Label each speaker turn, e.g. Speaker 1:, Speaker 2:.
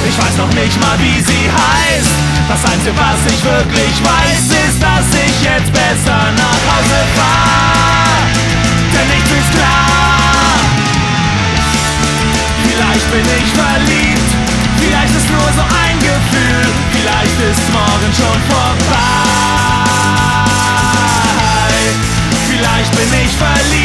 Speaker 1: Ich weiß noch nicht mal, wie sie heißt. Das Einzige, was ich wirklich weiß, ist, dass ich jetzt besser nach Hause fahr. Denn nichts ist klar. Vielleicht bin ich verliebt, vielleicht ist nur so ein Gefühl, vielleicht ist morgen schon vorbei. Vielleicht bin ich verliebt.